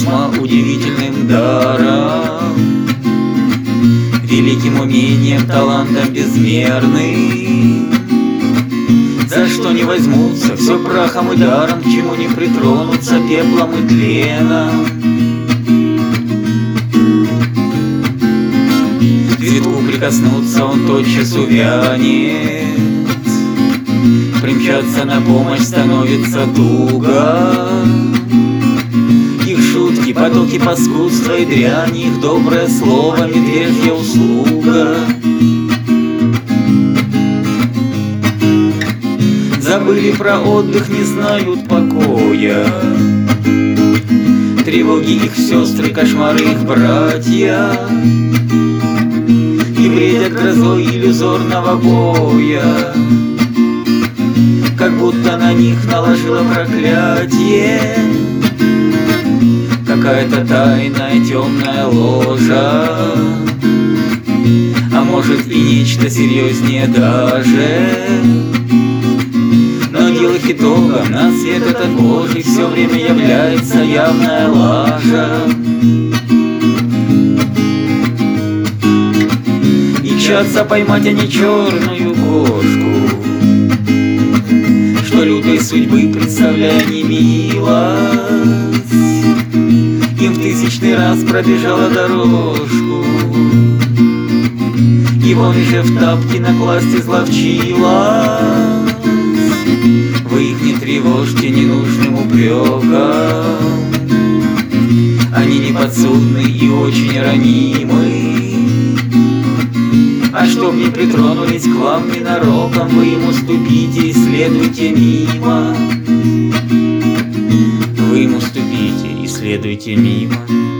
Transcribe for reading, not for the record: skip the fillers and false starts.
весьма удивительным даром, великим умением, талантом безмерным, за что не возьмутся, все прахом и даром, к чему не притронутся, пеплом и тленом. К цветку прикоснуться, он тотчас увянет, примчаться на помощь становится туго. Их шутки, потоки паскудства и дряни, их доброе слово, медвежья услуга. Забыли про отдых, не знают покоя, тревоги их сестры, кошмары их братья, и бредят грозой иллюзорного боя, как будто на них наложило проклятие какая-то тайная темная ложа, а может и нечто серьезнее даже. Но дело итогом на свет этот Божий все время является явная лажа. И чатся поймать они черную кошку, что лютой судьбы, представляя немилость, им в тысячный раз пробежала дорожку. И вон же в тапки накласть изловчилась. Вы их не тревожьте ненужным упреком, они не подсудны и очень ранимы. А чтоб не притронулись к вам ненароком, вы им уступите и следуйте мимо. Вы им уступите и следуйте мимо.